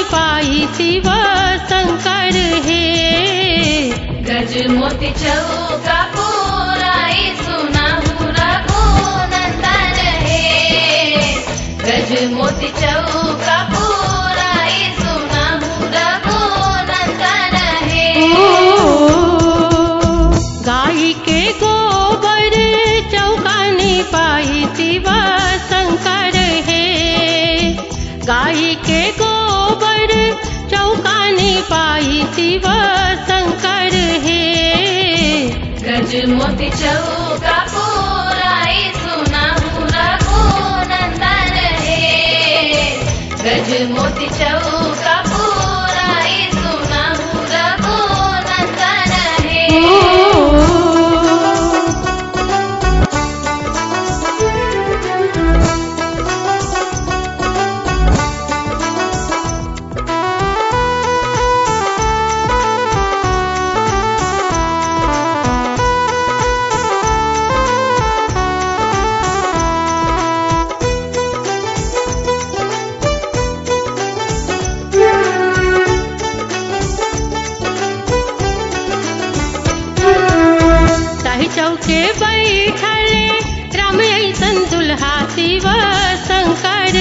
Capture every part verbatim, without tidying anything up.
पाई शिव शंकर हे। गज मोती चौका पुराई सुनाहु रघुनंदन हे। गज मोती चौका पुराई सुनाहु रघुनंदन हे। गाय के गोबर चौकाने पाई शिव शंकर हे। गाय के गोबर चौकाने पाई शिव शंकर हे। गज मोती चौका पुराई सुनाहु रघुनंदन हे। गज मोती चौका पुराई सुनाहु रघुनंदन हे। चौके बैठले राम ऐसन दुल्हा शिव शंकर।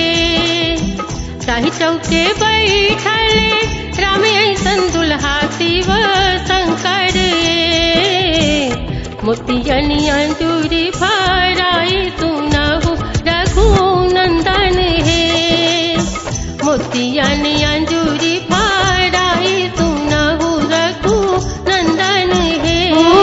ताही चौके बैठले राम ऐसन दुल्हा शिव शंकर। मोतियन अंजूरी भराई सुनाहु रघुनंदन हे। मोतियन अंजूरी भराई सुनाहु रघुनंदन हे।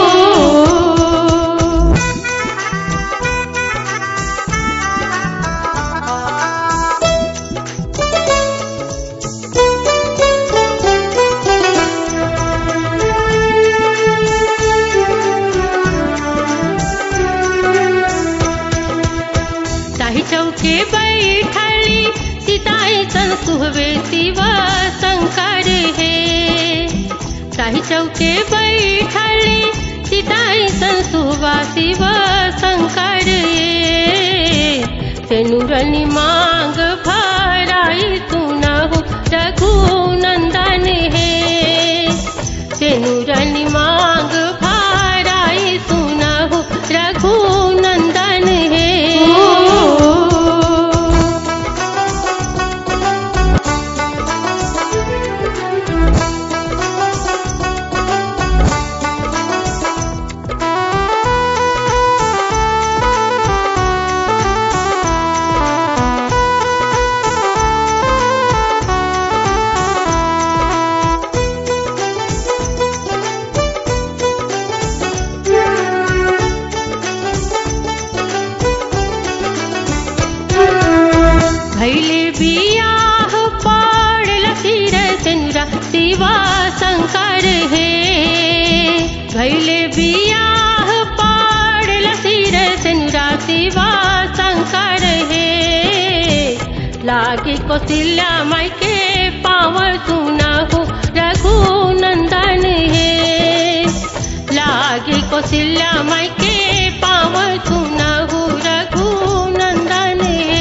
चौके बैठली सीताई सन सुहवे शिव शंकर हे। ताही चौके बैठली सीताई सन सुहवा शिव शंकर हे। तेनुरनी मांग भराई सुनाहु रघुनंदन हे। तेनुरनी मांग भराई सुनाहु रघुनंदन हे। भैले बियाह पाड़ल सिर सेनुरा शिव शंकर हे। भैले बियाह पाड़ल सिर सेनुरा शिव शंकर हे। लागे कौशल्या माई के पाँव सुनाहु रघुनंदन हे। लागे कौशल्या माई के पाँव सुनाहु रघुनंदन हे।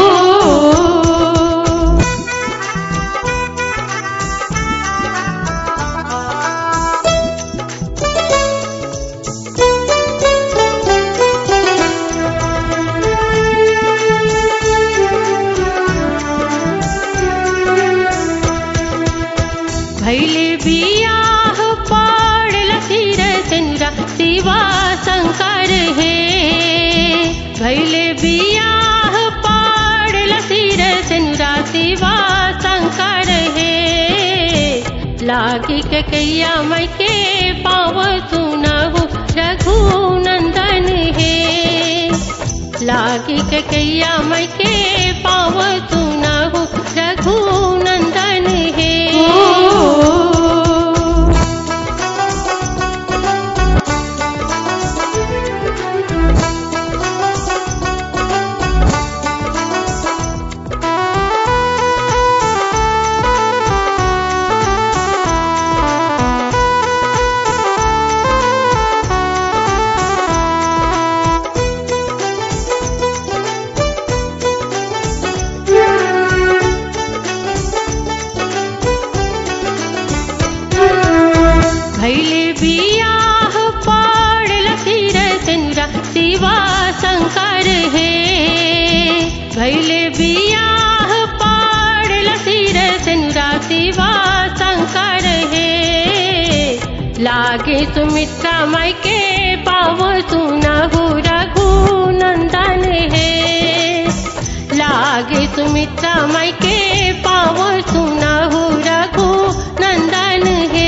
भैले बियाह पाड़ल सिर सेनुरा शिव शंकर हे। भैले बियाह पाड़ल सिर सेनुरा शिव शंकर हे। लागी के कैया मई के पाँव सुनाहु रघुनंदन हे। लागी के कैया मई के पाँव सुनाहु रघुनंदन हे। शिवा शंकर है। भैले बियाह पाड़ल सिर सेनुरा शिवा शंकर है। लागे सुमित्रा माई के पाव सुनहु रघुनंदन है। लागे सुमित्रा माई के पाव सुनहु रघुनंदन है।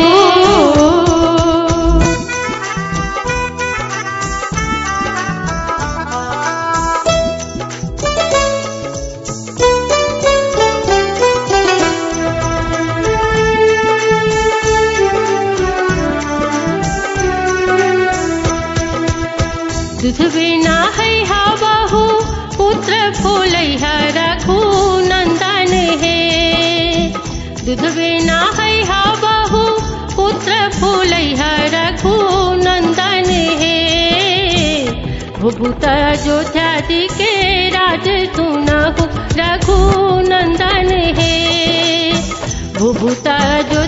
दूध बिना है हा बहू पुत्र फूलैहा रघुनंदन है। दूध बिना है हा बहू पुत्र फूलैहा रघुनंदन है। भूभूत अयोध्यादि के राज सुनहु रघुनंदन है। भूभूत